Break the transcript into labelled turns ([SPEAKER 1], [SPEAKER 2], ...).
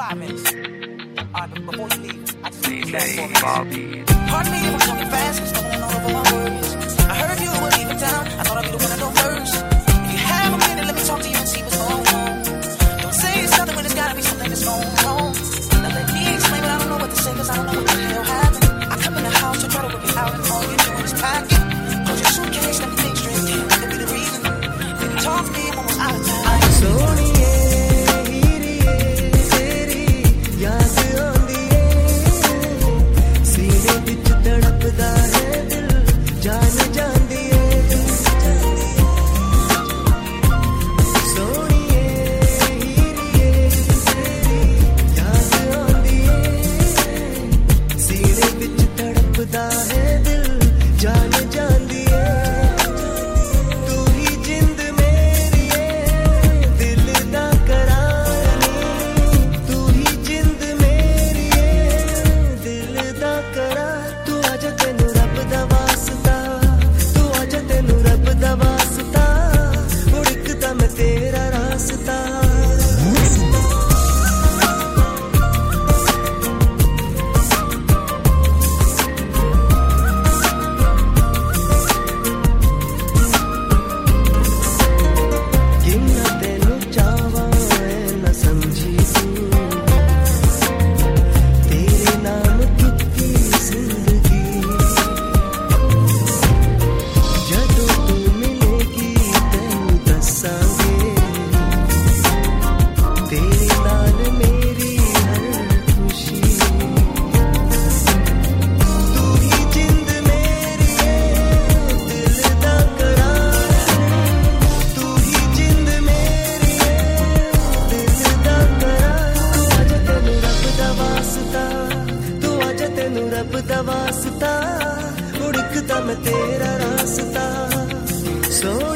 [SPEAKER 1] 5 minutes. Alright, but before you leave, I just need you to pardon me if I'm talking fast, cause no one knows over my words. I heard you were leaving town, I thought I'd be the one to go first. If you have a minute, let me talk to you and see what's going on. Don't say it's nothing when it's gotta be something that's going on. Now let me explain, but I don't know what to say, cause I don't know what the hell happened. I come in the house to try to work it out, and all you're doing is packing. Close your suitcase, let me think straight, that could be the reason. Baby, talk to me, I'm almost out of time.
[SPEAKER 2] सोनिए हीरिए तेरी याद आंदी है सीने विच तड़पदा है दिल जान जांदी है सोनिए हीरिए तेरी याद आंदी है सीने विच तड़पदा है दिल जान जांदी है तू ही जिंद मेरी है दिल दा करार तू ही जिंद मेरी है दिल दा करार तू आजा तेनू रब दा वास्ता तू आजा तेनू रब दा वास्ता उड़कदा मैं तेरा रास्ता किन्ना तेनू चाहवां ना समझी तू तेरे नाम कितनी जिंदगी जदों तू मिलेगी तेनू दसांगे तेरे नाल मेरी हर खुशी तू ही जिंद मेरी है दिल दा करार तू ही जिंद मेरी है दिल दा करार तू आजा तेनू रब दा वास्ता उड़कदा मैं तेरा रास्ता सो